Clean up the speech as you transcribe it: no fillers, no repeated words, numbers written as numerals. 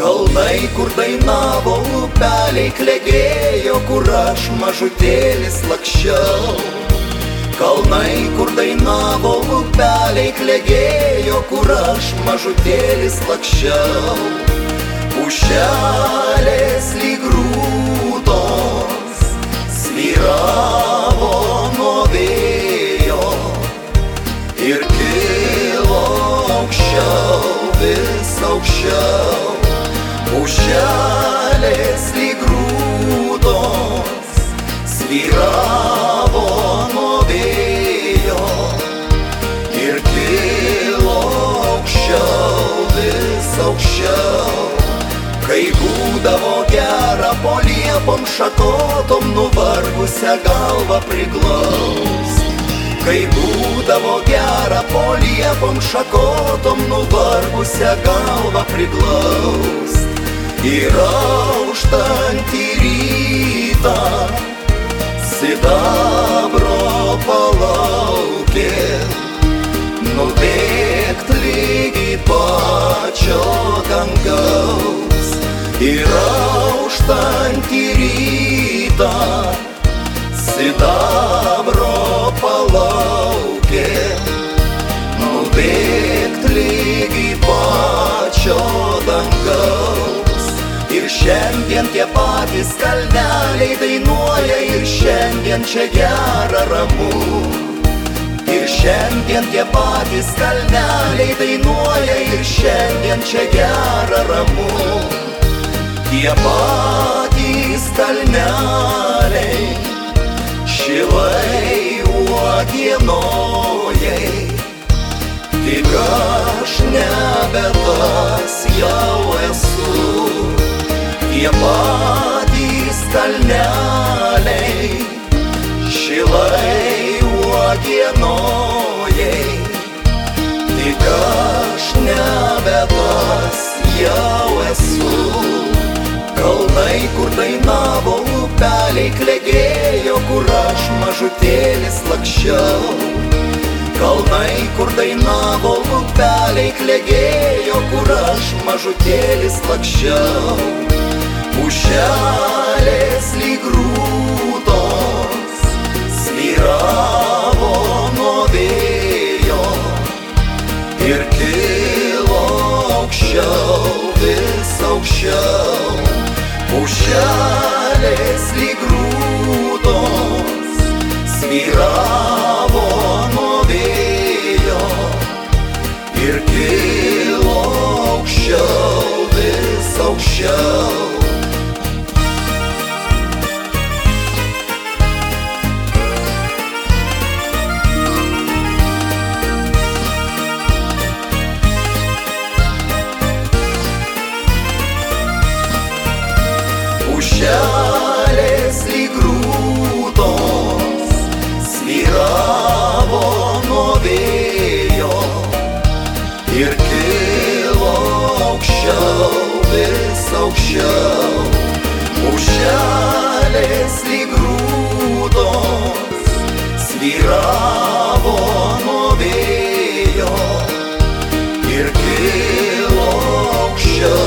Kalnai, kur dainavo, upeliai klegėjo, kur aš mažutėlis lakščiau. Kalnai, kur dainavo, upeliai klegėjo, kur aš mažutėlis lakščiau. Pušelės lyg rūtos svyravo nuo vėjo ir kilo aukščiau, vis aukščiau. Pušelės lyg rūtos svyravo nuo vėjo ir kilo aukščiau, vis aukščiau. Kai būdavo gera, po liepom šakotom nuvargusią galvą priglaust. Kai būdavo gera, po liepom šakotom nuvargusią galvą priglaust. Ir auštantį rytą sidabro palaukė nubėgt lygi pačio dangaus. Ir auštantį rytą sidabro palaukė nubėgt lygi pačio dangaus. Ir šiandien tie patys kalneliai dainuoja, ir šiandien čia gera ramu. Ir šiandien tie patys kalneliai dainuoja, ir šiandien čia gera ramu. Tie patys kalneliai šilai uogienojai, tik aš nebe tas jau esu. Tie patys kalneliai šilai uogienojai, tik aš nebe tas jau esu. Kalnai, kur dainavo, upeliai klegėjo, kur aš mažutėlis lakščiau. Kalnai, kur dainavo, upeliai klegėjo, kur aš mažutėlis lakščiau. Pušelės lyg rūtos svyravo nuo vėjo ir kilo aukščiau, vis aukščiau. Pušelės lyg rūtos svyravo nuo vėjo ir kilo aukščiau, vis aukščiau. Pušelės lyg rūtos svyravo nuo vėjo ir kilo aukščiau, vis aukščiau. Pušelės lyg rūtos svyravo nuo vėjo ir kilo aukščiau,